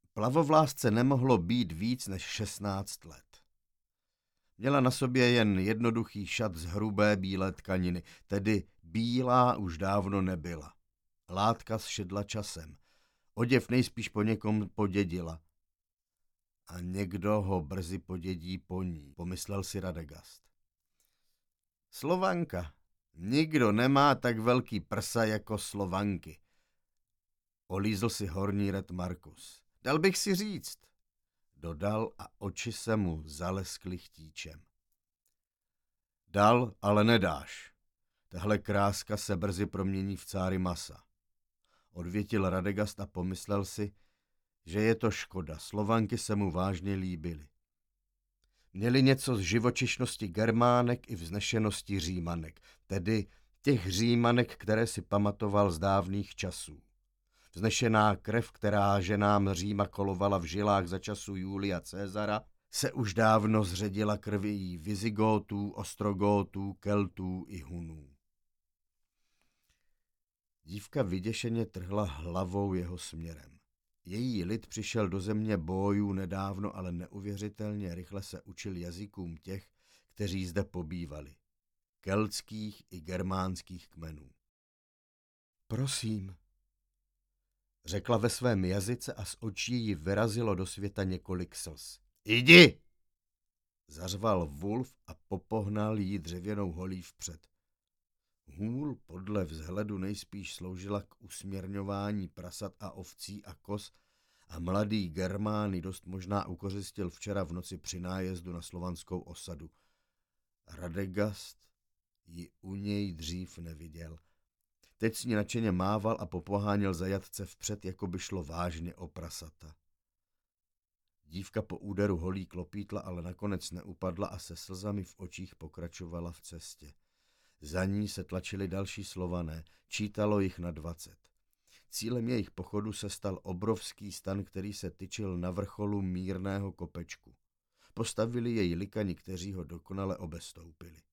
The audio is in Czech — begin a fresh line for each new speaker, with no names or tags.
Plavovlásce nemohlo být víc než 16 let. Měla na sobě jen jednoduchý šat z hrubé bílé tkaniny, tedy bílá už dávno nebyla. Látka zšedla časem. Oděv nejspíš po někom podědila. A někdo ho brzy podědí po ní, pomyslel si Radegast. Slovanka. Nikdo nemá tak velký prsa jako Slovanky. Olízl si horní ret Markus. Dal bych si říct, dodal a oči se mu zaleskly chtíčem. Dal, ale nedáš. Tahle kráska se brzy promění v cáry masa. Odvětil Radegast a pomyslel si, že je to škoda, Slovanky se mu vážně líbily. Měli něco z živočišnosti Germánek i vznešenosti Římanek, tedy těch Římanek, které si pamatoval z dávných časů. Vznešená krev, která ženám Říma kolovala v žilách za času Julia Cezara, se už dávno zředila krví Vizigótů, Ostrogótů, Keltů i Hunů. Dívka vyděšeně trhla hlavou jeho směrem. Její lid přišel do země bojů nedávno, ale neuvěřitelně rychle se učil jazykům těch, kteří zde pobývali. Keltských i germánských kmenů. Prosím, řekla ve svém jazyce a z očí jí vyrazilo do světa několik slz. Jdi! Zařval Wulf a popohnal jí dřevěnou holí vpřed. Hůl podle vzhledu nejspíš sloužila k usměrňování prasat a ovcí a koz a mladý Germány dost možná ukořistil včera v noci při nájezdu na slovanskou osadu. Radegast ji u něj dřív neviděl. Teď s ní nadšeně mával a popoháněl zajatce vpřed, jako by šlo vážně o prasata. Dívka po úderu holí klopítla, ale nakonec neupadla a se slzami v očích pokračovala v cestě. Za ní se tlačili další Slované, čítalo jich na 20. Cílem jejich pochodu se stal obrovský stan, který se tyčil na vrcholu mírného kopečku. Postavili jej likani, kteří ho dokonale obestoupili.